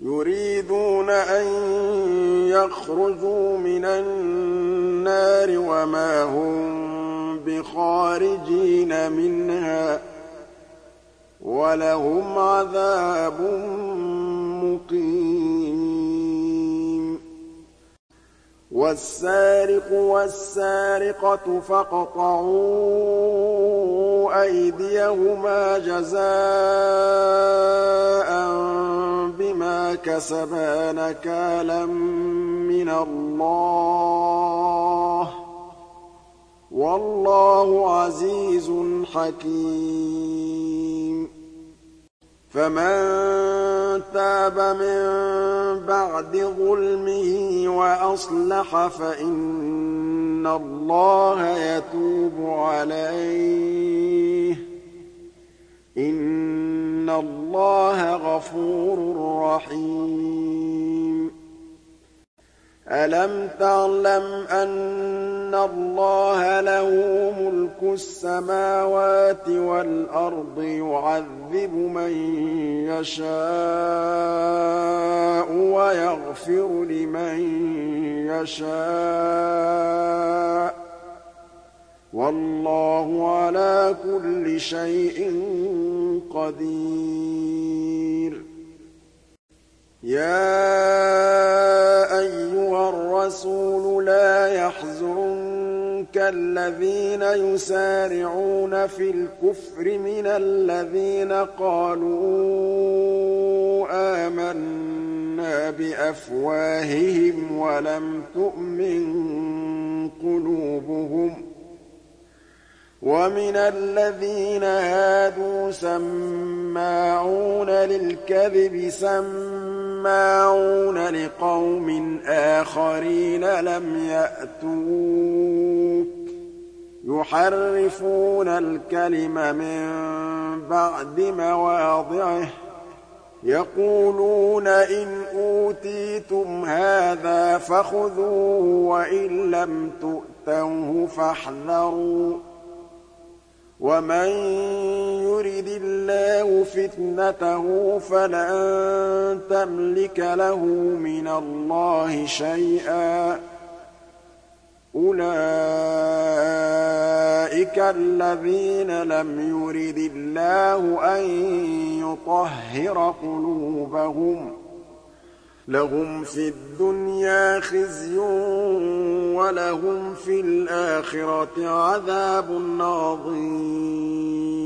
يريدون أن يخرجوا من النار وما هم بخارجين منها ولهم عذاب مقيم والسارق والسارقة فاقطعوا أيديهما جزاء بما كسبا نكالا من الله والله عزيز حكيم فمن تاب من بعد ظلمه وأصلح فإن الله يتوب عليه إن الله غفور رحيم ألم تعلم أن الله له ملك السماوات والأرض يعذب من يشاء ويغفر لمن يشاء والله على كل شيء قدير يا أيها الرسول لا يحزنك الذين يسارعون في الكفر من الذين قالوا آمنا بأفواههم ولم تؤمن قلوبهم ومن الذين هادوا سماعون للكذب سماعون لقوم آخرين لم يأتوك يحرفون الكلم من بعد مواضعه يقولون إن أوتيتم هذا فخذوه وإن لم تؤتوه فاحذروا ومن يرد الله فتنته فلن تملك له من الله شيئا أولئك الذين لم يرد الله أن يطهر قلوبهم لهم في الدنيا خزي ولهم في الآخرة عذاب عظيم